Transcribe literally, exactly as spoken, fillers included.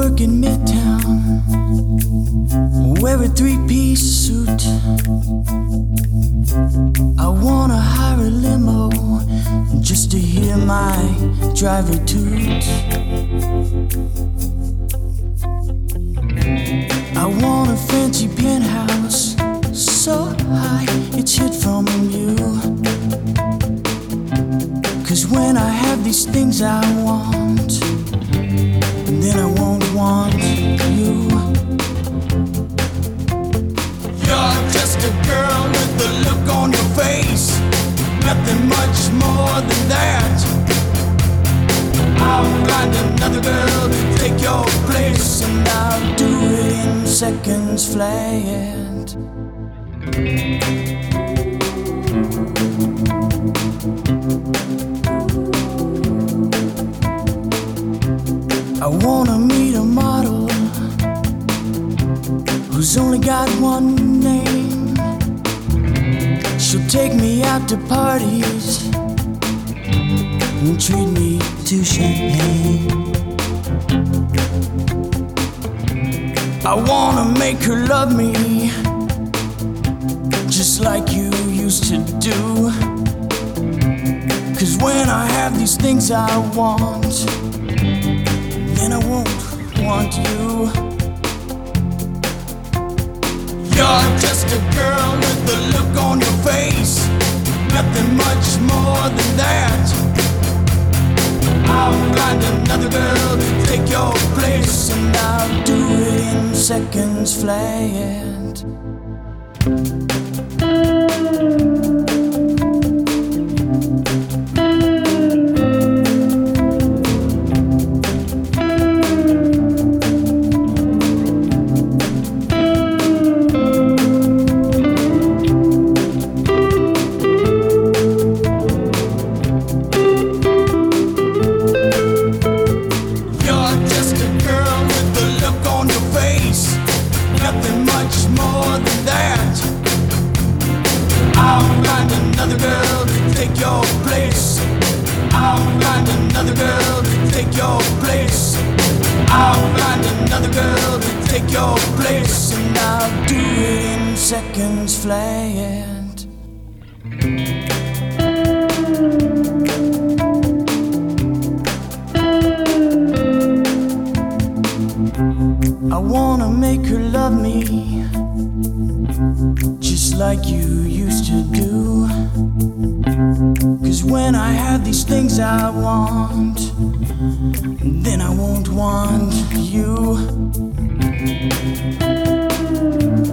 work in Midtown, wear a three-piece suit. I wanna hire a limo just to hear my driver toot. I want a fancy penthouse so high it's hid from view. Cause when I have these things I want, then I won't want you. You're just a girl with the look on your face, nothing much more than that. I'll find another girl to take your place, and I'll do it in seconds flat. I wanna meet a model who's only got one name. She'll take me out to parties and treat me to champagne. I wanna make her love me just like you used to do. Cause when I have these things I want, then I won't want you. You're just a girl with the look on your face, nothing much more than that. I'll find another girl to take your place, and I'll do it in seconds flat. Nothing much more than that. I'll find another girl to take your place. I'll find another girl to take your place. I'll find another girl to take your place, and I'll do it in seconds flat. I wanna make her love me just like you used to do. Cause when I have these things I want, then I won't want you.